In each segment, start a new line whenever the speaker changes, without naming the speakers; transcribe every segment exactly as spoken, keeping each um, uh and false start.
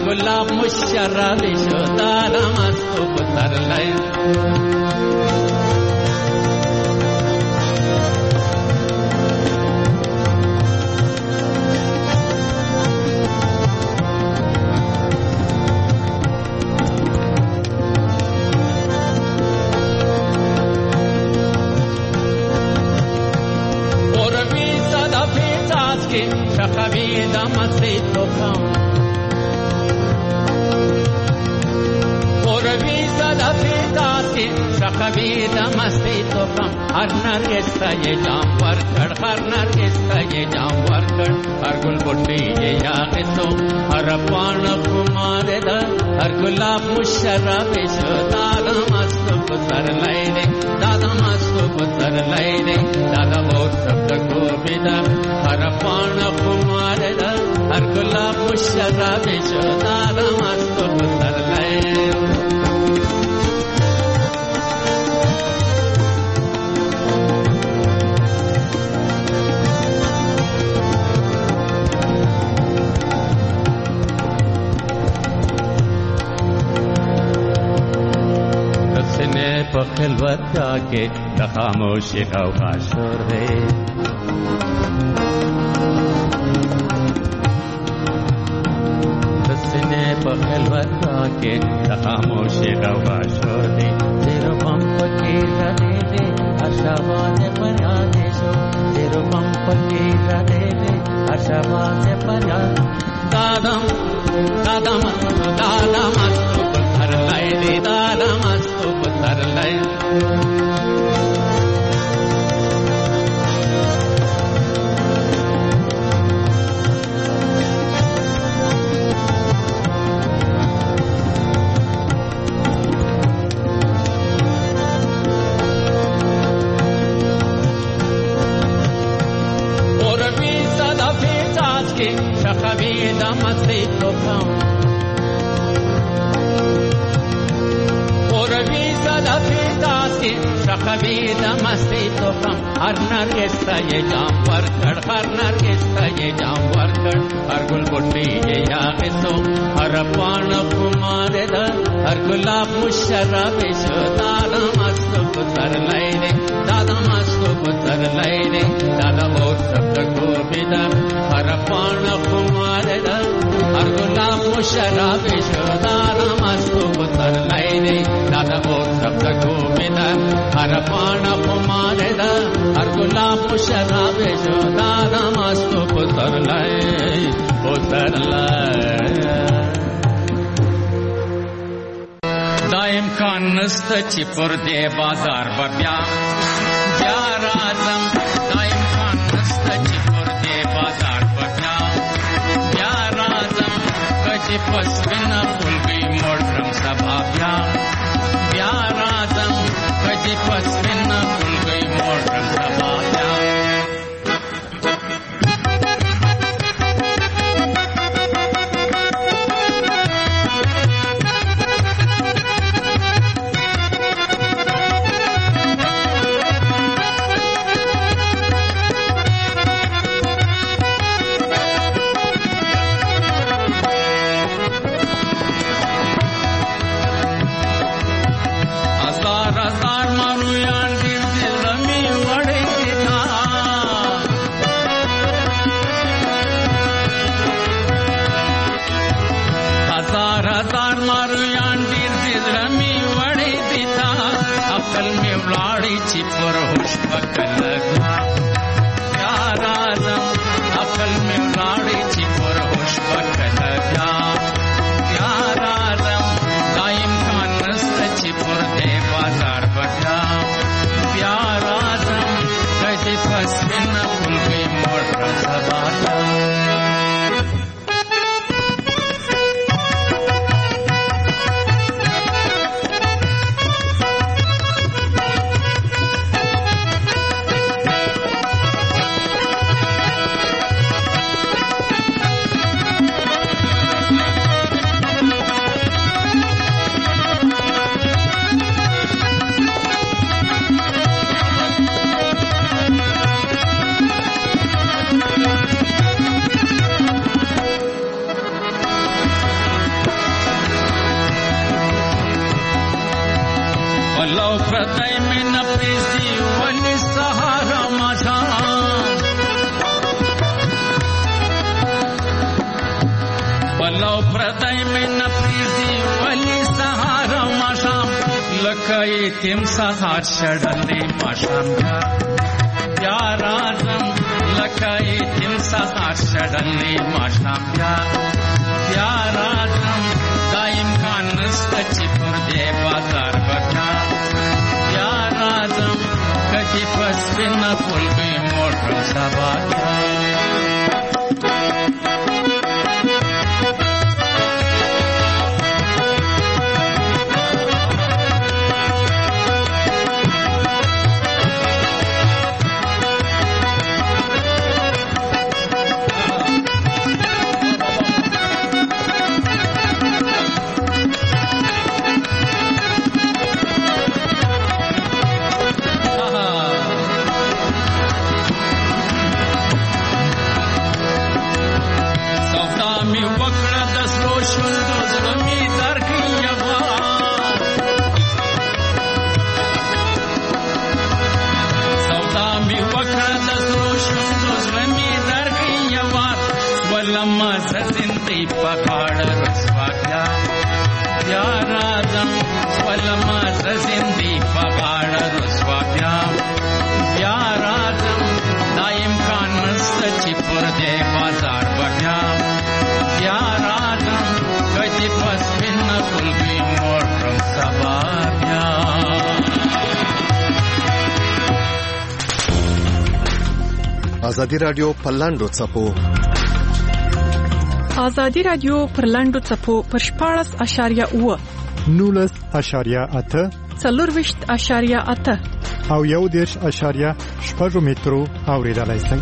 گلاب مشرب شدارم از تو بترلای شخویده مستی تو کم قربی زده پیداتی شخویده مستی تو کم هر نرگس تا یه جام ورکڑ هر نرگس تا یه جام ورکڑ هر گل بوٹی یه یاغی تو هر پان کمار دا هر گلاب مشرب شو دادا مستو بسر لائنے دادا مستو بسر لائنے دادا بہت سب تکو بیدا ہر پان کمار دا ہر گلاب مشرب شو دادا مستو بسر لائنے خلوت جاके खामोशी का शोर है रसने पर खलवत जाके खामोशी का शोर है तेरे पंप के रने दे आशावाद परा देशो तेरे पंप के रने दे आशावाद परा दादम दादम दादम हर लाइने दादम हर लाइन और भी सदा फिजाज के शखवीदा मस्ती तो कम शखवीदा मस्ती तो कम हर नरगिस ता ये जाम वरकड़ हर नरगिस ता ये जाम वरकड़ हर गुल बुट्टी ये यागी तो हर पान कुमार दा हर गुलाब मुशर्रब शो दादा मस्तो पुतर लाइने दादा मस्तो पुतर लाइने दादा बहुत सब तको बिदा हर पान कुमार दा हर गुलाब मुशर्रब शो दादा मस्तो पुतर लाइने दादा बहुत सब तको बिदा हर पान कुमार दा हर गुलाब मुशर्रब शो दादा मस्तो पुतर लाए पुतर लाए दाइम खान नस्त चिपुर दे बाजार बब्या प्यार आजम दाइम खान नस्त चिपुर दे बाजार बब्या प्यार आजम कजी पसविना फुल गई मोड़म सभाब्या प्यार आजम कजी पसविना फुल गई मोड़म सभाब्या بلو پردای می نپریزی ولی سهارا ماشام بلو پردای می نپریزی ولی سهارا ماشام لکای تیم سهار شدلی ماشام یار آزم لکای تیم سهار شدلی ماشام یار آزم دایم کان نستچی پر دی بازار بکا یار آزم کدی پس بنا پل بی موٹر سبا
ازادي رادیو په لاندو څپو
ازادي رادیو پر لاندو څپو پر شپاړس اشاریه اوه
نولس اشاریه اته
څلورویشت اشاریه اته
او یو دېرش اشاریه شپږ مترو اوریدلای شئ.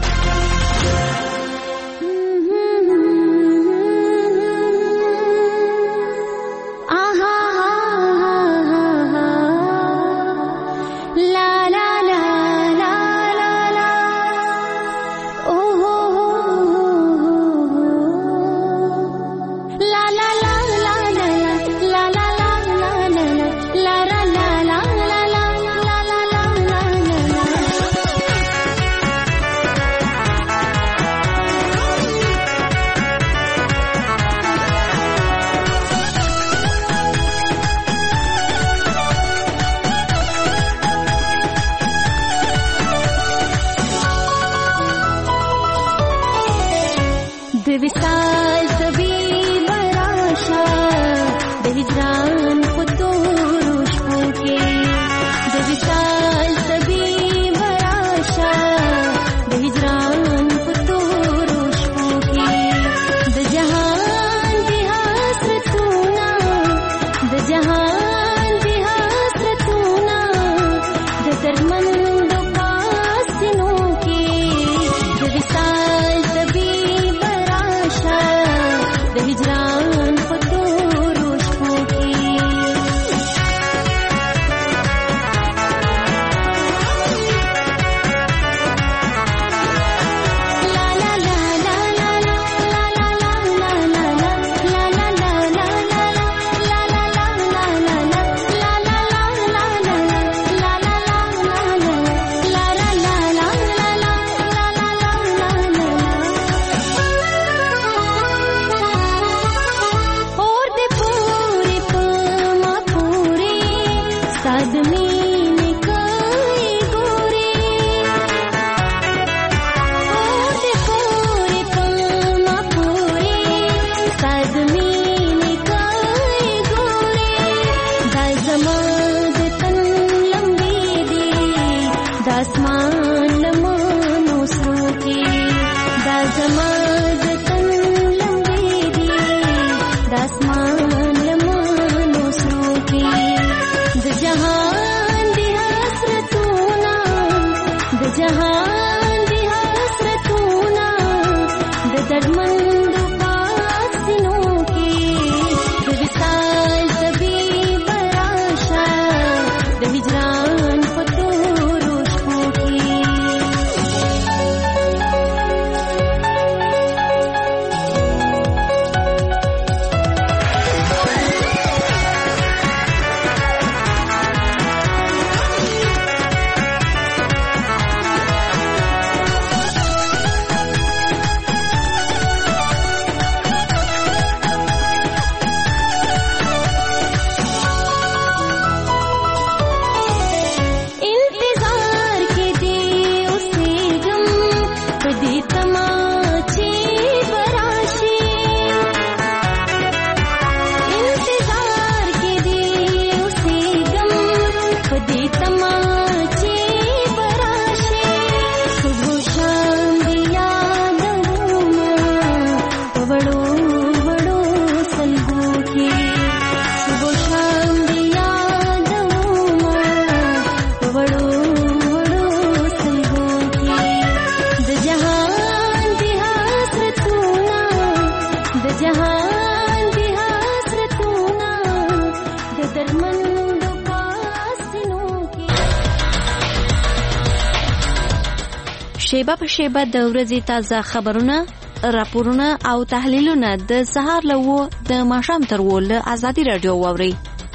شیبه په شیبه د ورځې تازه خبرونه، راپورونه او تحلیلونه د سهار له وو د ماښام تر وو له ازادي راډیو واورئ.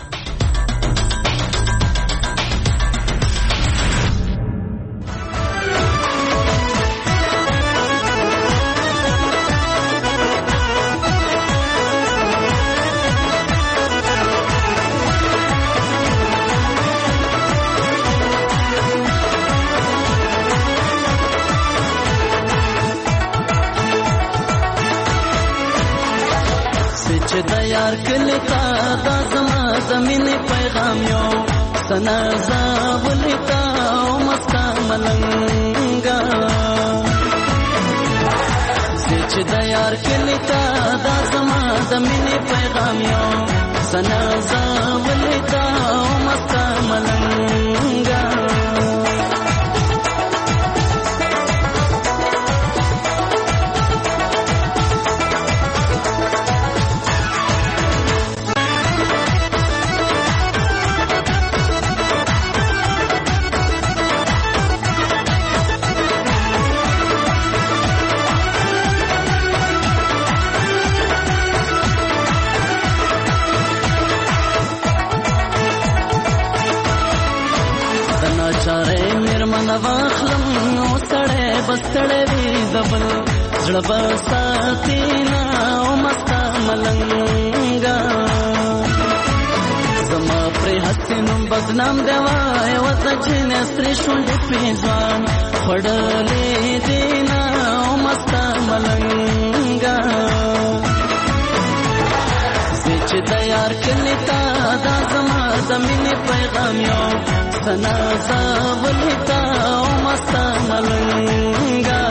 چې د یار کلی تا دا زما زمین پیغام یو سنا زاولی تا او مستا ملنگا چې د یار کلی تا دا زما زمین پیغام یو سنا زاولی تا او مستا ملنگا واخلم نو سړی بستړی وي دبل زړه به ساتي نه او مستا ملنګا زما پرې هسې نوم بدنام دی وای ورته چې نسترې شونډې پرې ځوان خوړلې دي نه او مستا ملنګا زه چې د یار کلي تا دا زما د مینې پیغام یو سنا زاولی تا او مستا ملنگا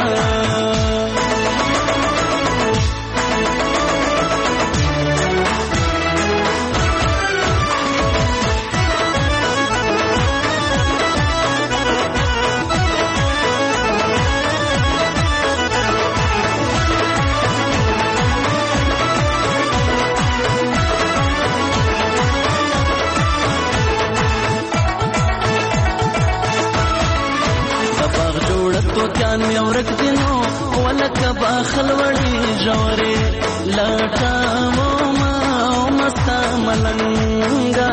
تو کان می اورک دینو ولک باخل وړي جوړي لټا مو ما مستا ملنګا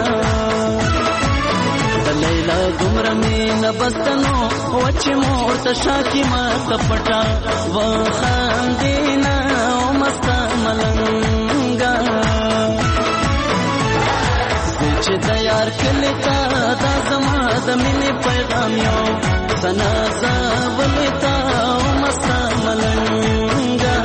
د لیلا ګمر می نبستنو وچ مور ته شاکی ما تپټا و خاندینا مستا ملنګا چې د یار کلی تا دا زما د مینې پیغام یو سنا زاولی تا او مستا ملنگا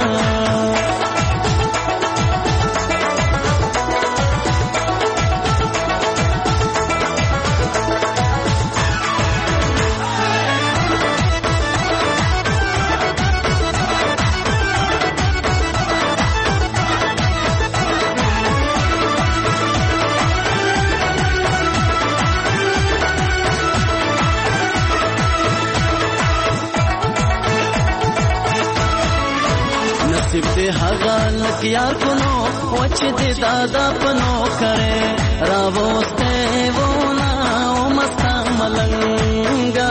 نصیب دې هغه لک یار کونو وچ دې دادا پنو کرے راوسته ونا او مستا ملنګا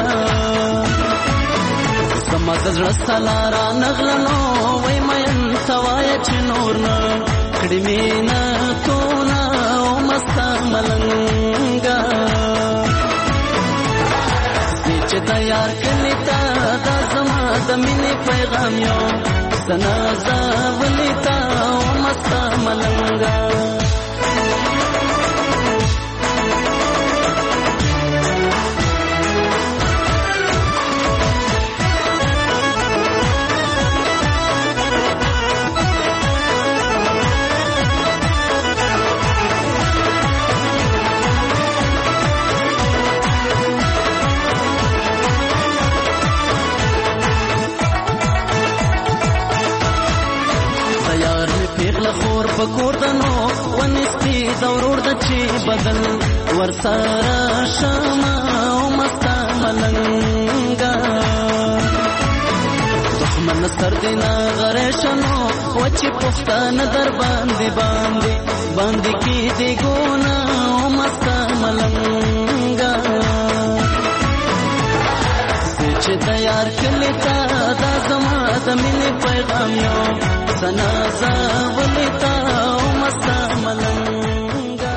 سمات زړه سلارا نغلنو وای مې سوای چې نور نه کړي مینا تو نا او مستا ملنګا چې دا یار کلی تا دا زما د مینې پیغام یو سنا زاولی تا او مستا ملنگا خور پکور دنو ونستی دورور د چی بدل ورسارا شما او مستا ملنګا دښمن سر دینا غریشنو وچی پښتن در باندې باندې باندې کی دی ګونا او مستا ملنګا چې د یار کلی تا د مینې پیغام یو سنا زولتا او مستا ملنګا.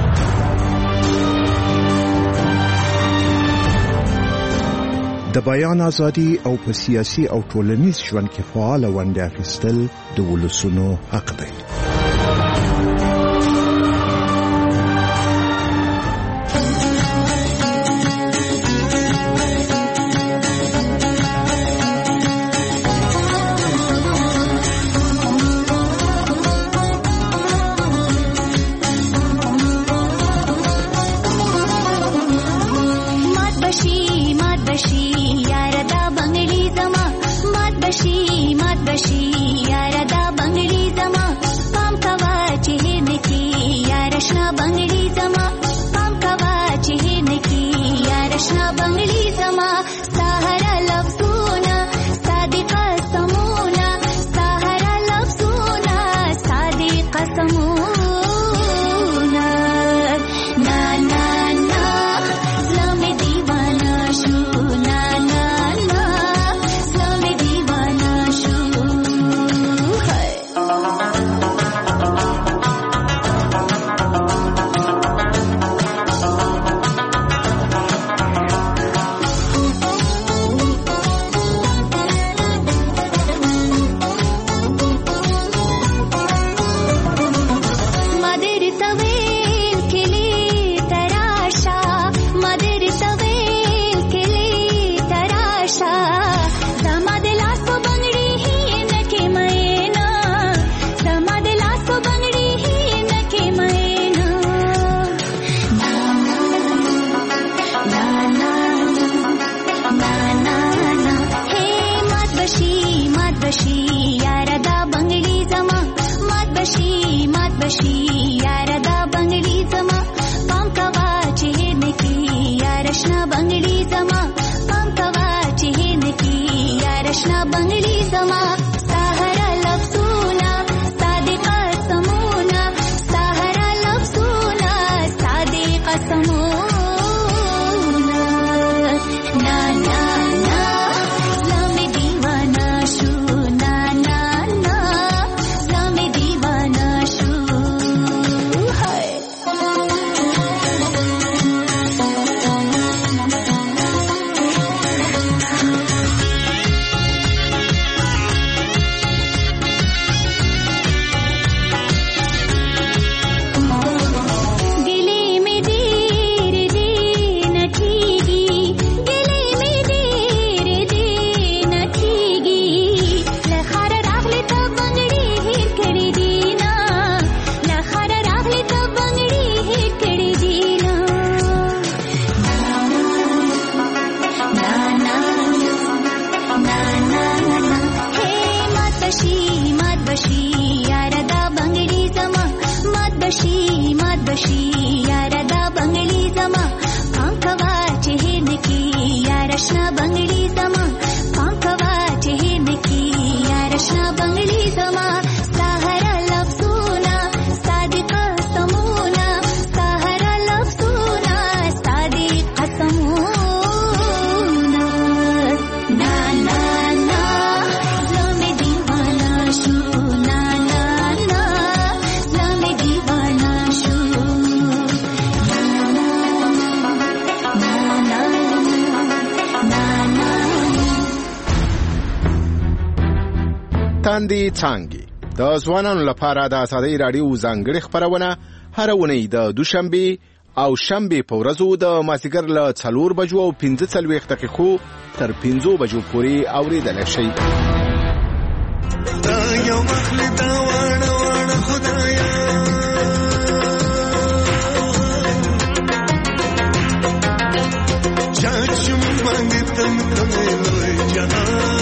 د بیان ازادي او په سیاسي او ټولنیز ژوند کې فعال ونډه اخیستل د ولسونو حق دی.
تاندې څانګې د ځوانانو لپاره د ازادۍ راډیو ځانګړې خپرونه هر اونۍ د دوشنبه او شنبه په ورځو د مازیګر له څلور بجو او پنځه څلوېښت دقیقو تر پنځو بجو پورې اورېدلی شئ.
دا یو مخلې دا واړه واړه خدایا چا چې مونږ باندې تم تمې لوی جهان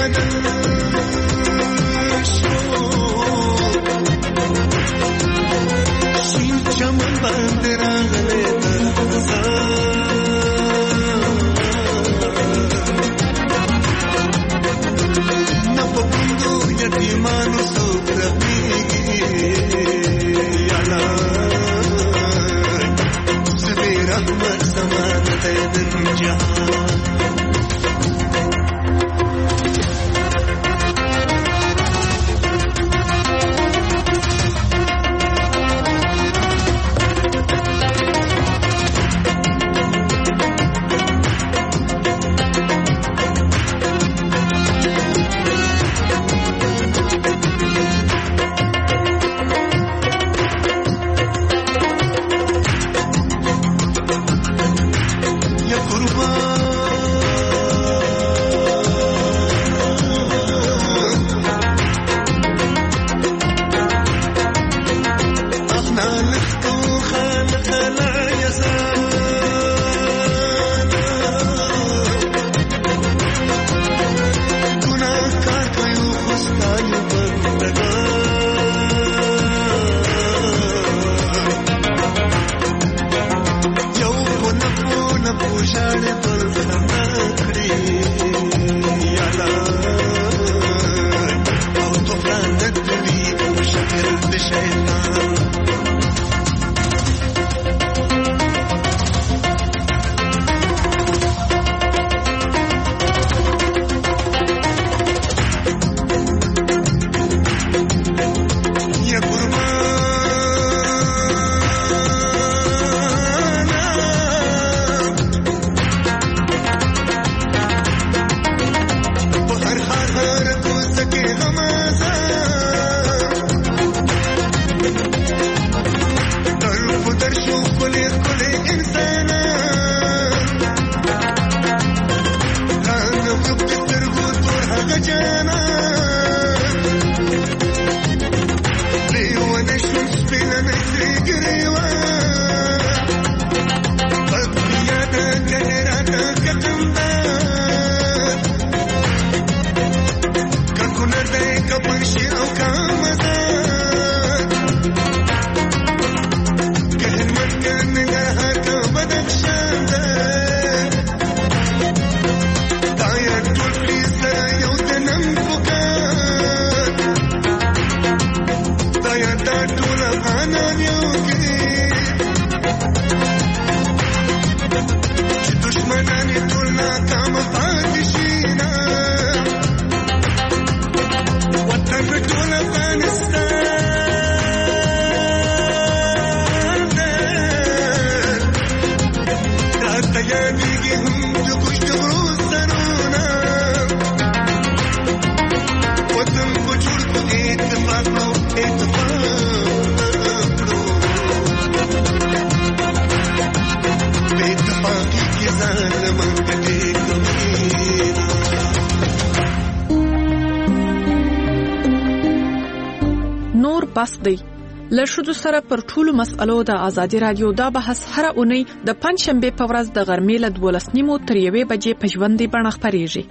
نور بس دی له ښځو سره پر ټولو مسألو د ازادي رادیو دا بحث هره اونۍ د پنځشنبې په ورځ د غرمې له دولس نیمو تر یوې بجې په ژوندۍ بڼه خپرېږي.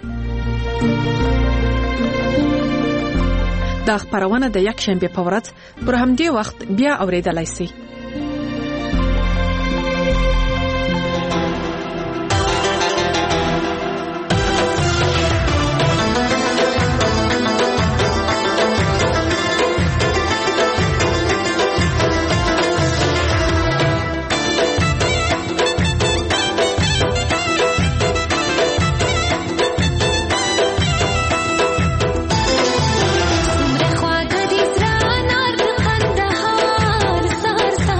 دا خپرونه د یکشنبې په ورځ پر همدې وخت بیا اورېدلای شئ.
خواږه دي سره انار د قندهار سهار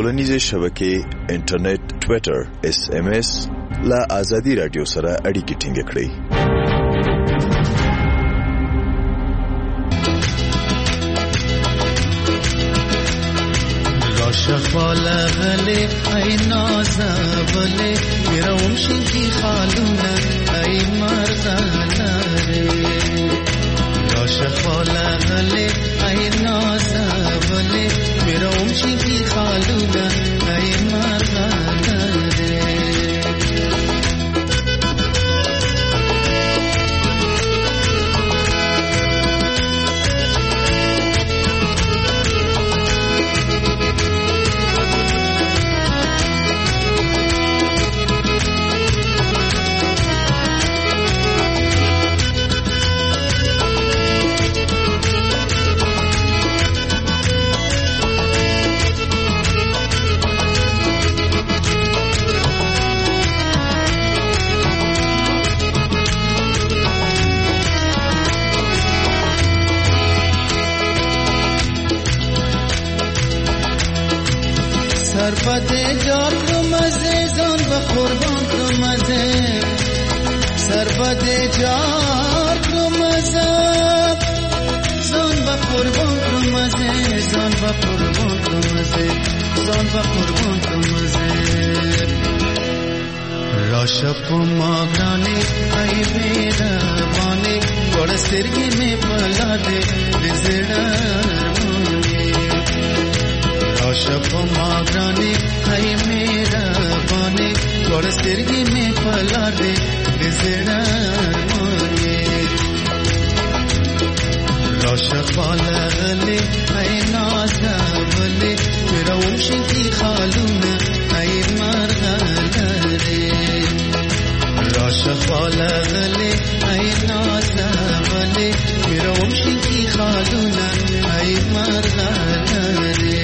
ټولنیزې شبکې انټرنیټ ټوئیټر اس ام اس لا ازادي رادیو سره اړیکې ټینګ کړئ.
شفاله غلي اي نازبله يروم شي خالونه اي مرزانه يا شفاله غلي اي نازبله يروم شي خالونه اي مرزانه سربده جار کو مزه زان و قربان کو مزه سربده جار کو مزه زان و قربان کو مزه زان و قربان کو مزه زان و قربان کو مزه راشپ ماغرانه ای میرا بانه گوڑ سرگی میں پلا دے رزڑا شپ ماغرانه ای میرا بانه گوڑ سرگی میں پلا دے بزڑا مانے راشق بالغلے ای نازولے میرا ومشی کی خالونا ای مرغلے راشق بالغلے ای نازولے میرا ومشی کی خالونا ای مرغلے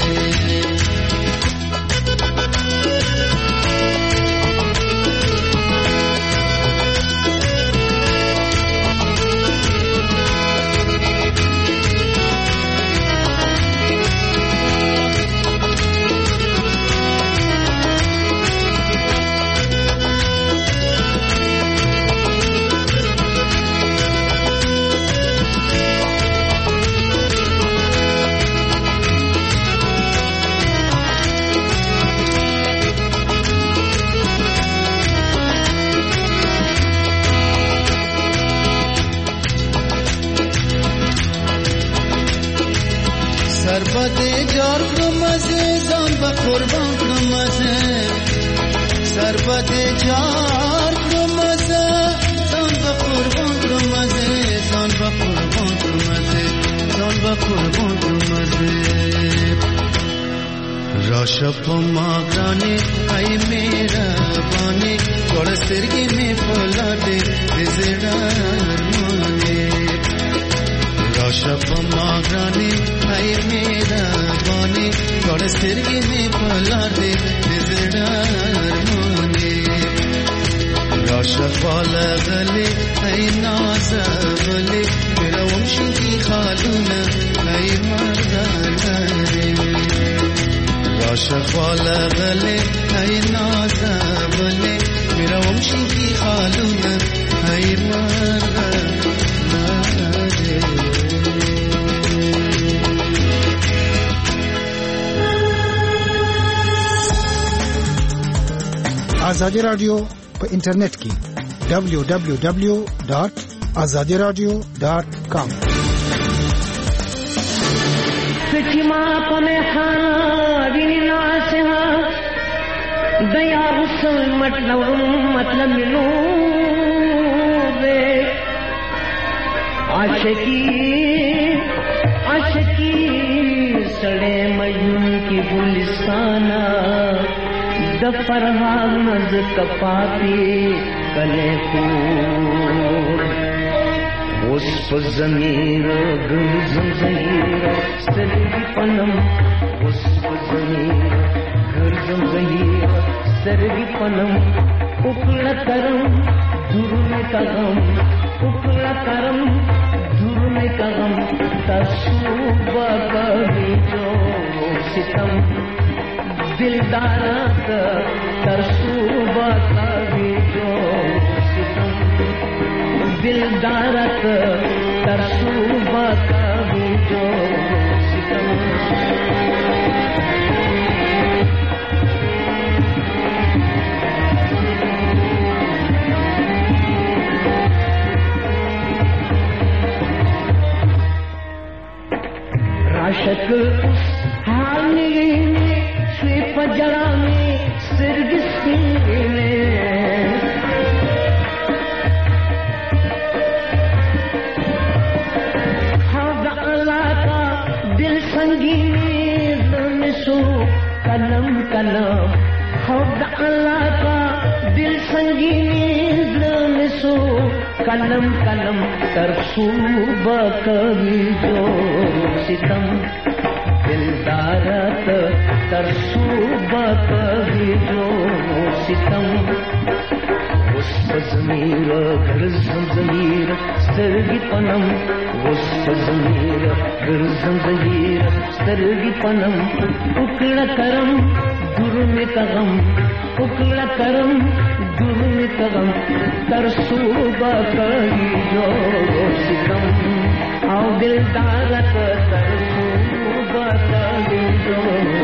سربده جار کو مزه زان و قربان کو مزه سربده جار کو مزه زان و قربان کو مزه زان و قربان کو مزه زان و قربان کو مزه راشپ ماغرانه ای میرا بانه گوڑ سرگی میں پلا دے رزڑا مانے راشپ ماغرانه ای میرا بانه گوڑ سرگی میں پلا دے رزڑا مانے راشپ بالغلے ای نازولے میرا ومشی کی خالونا ای مرغلے راشق بالغلے ای نازولے میرا ومشی کی خالونا ای مرغلے
آزادی رادیو په انټرنیټ کې دبلیو دبلیو دبلیو ډاٹ آزادی رادیو ډاٹ کام
سچما پمه خانا وینا سها دیا رسل مطلب مطلب ملو بے عاشقی عاشقی سڑے مجنون کی گلستانہ دفرها نز کپاتی کلے پور اس پر زمیر گرزم زہیر سرگی پنم اس پر زمیر گرزم زہیر سرگی پنم اکڑا کرم دھرنے کا غم اکڑا کرم دھرنے کا غم تصوبہ کبھی جو ستم दिलदारत तरसूबा का भी जो सितम दिलदारत तरसूबा का भी जो सितम राशक उस हानि में स्वीप जरा में सिरगिस्ती में हवा अल्लाह का दिल संगीनी नसो कलम कलम हवा अल्लाह का दिल संगीनी नसो कलम कलम तरसूबा कभी जो सितम दिलदारत तरसूबा कभी जो सितम उस ज़मीर घर ज़मीर सरगी पनम उस ज़मीर घर ज़मीर सरगी पनम उकड़ा करम दुर में तगम उकड़ा करम दुर में तगम तरसूबा कभी जो सितम आओ दिलदारत तरसूबा कभी जो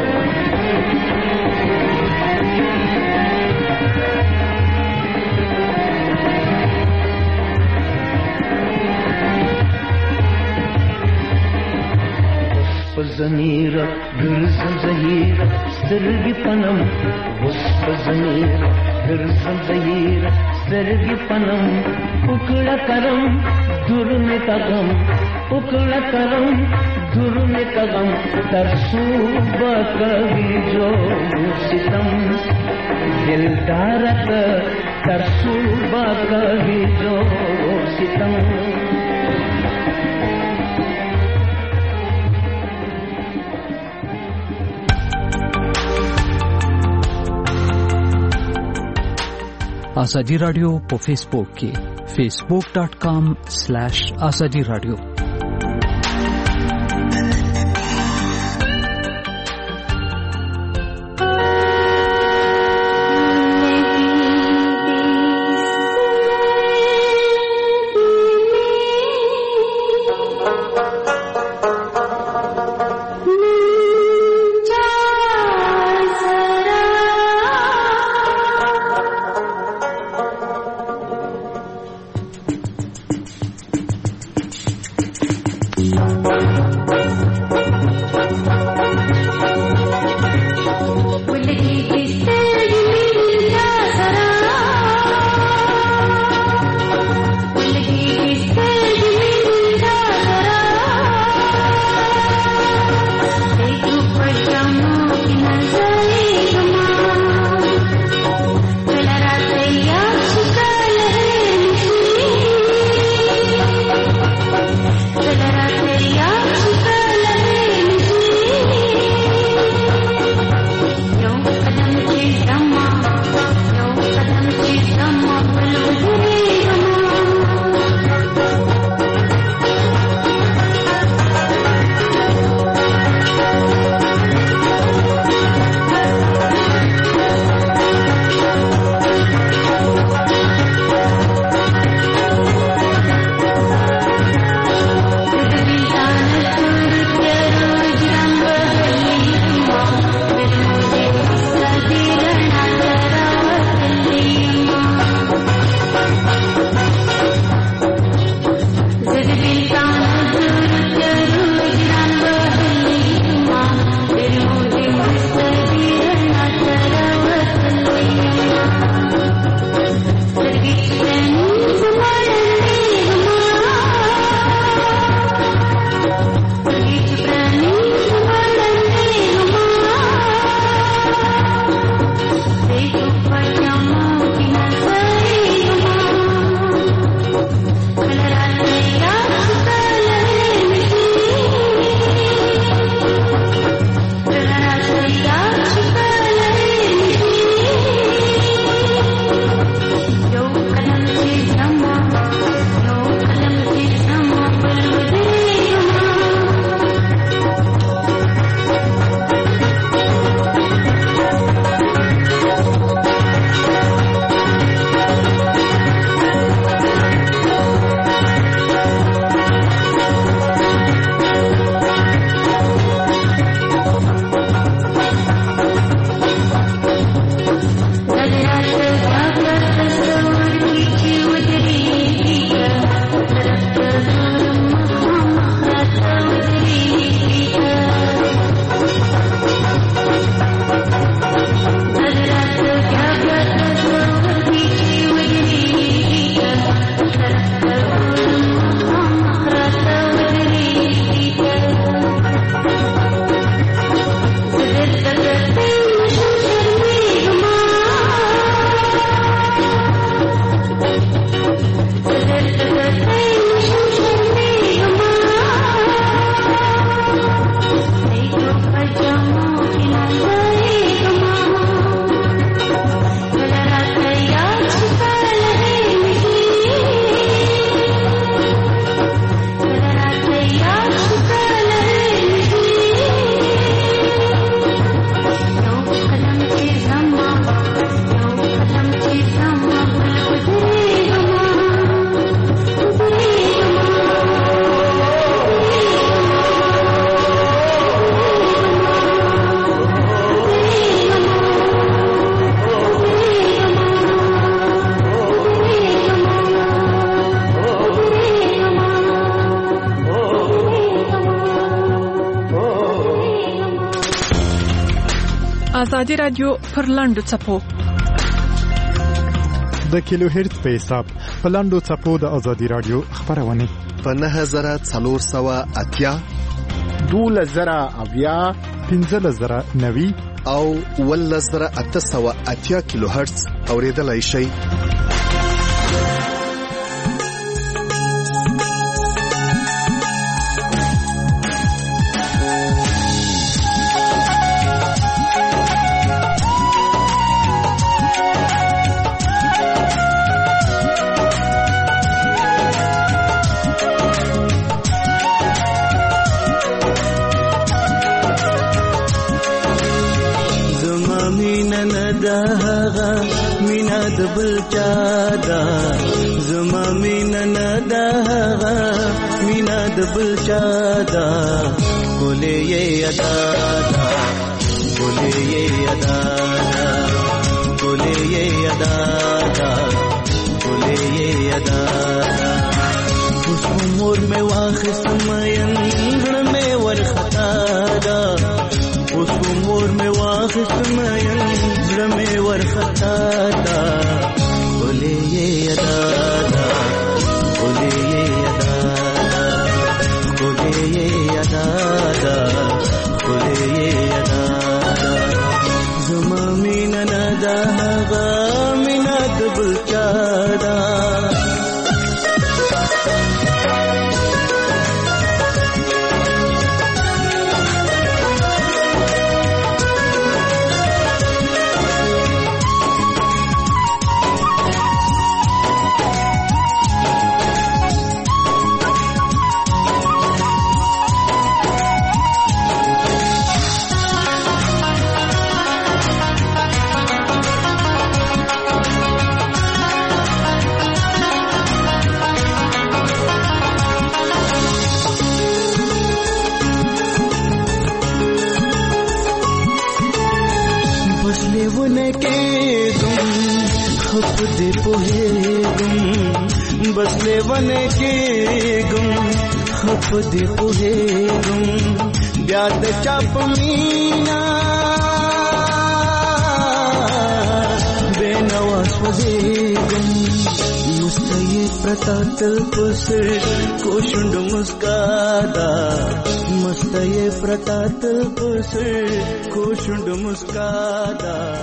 ज़मीर गुरज़म ज़हीर सरगी पनम वस्प ज़मीर गुरज़म ज़हीर सरगी पनम उकड़ा करम दुर में तगम उकड़ा करम दुर में तगम तरसूबा कभी जो सितम दिलदारत तरसूबा कभी जो सितम
आजादी radio په فیسبوک کې facebook dot com slash azadi radio
ازادي رادیو پر لاندو چپو
د کیلو هرتز په حساب په لاندو چپو د ازادي رادیو خبرونه
په نه زره څلور سوه اتیا
دوله زره اویا
پنځه زره نوي
او ول زره اته سوه اتیا کیلو هرتز اوریدلای شي.
بل چادا زما مینا ندا مینا د بل چادا بولے یہ ادا بولے یہ ادا بولے یہ ادا بولے یہ ادا اس عمر میں واخست مین میں ور خطا دا اس عمر میں واخست مین میں ور خطا دا بولے یہ ادا بولے یہ ادا بولے یہ ادا بولے یہ ادا زما مینا ندا مینا دبل چادا बस ले बने के गुम खप दे पुहे गुम ब्याद चाप मीना बेनवा स्वदे गुम मुस्तये प्रतातल पुसर कोशुंड मुस्कादा मुस्तये प्रतातल पुसर कोशुंड मुस्कादा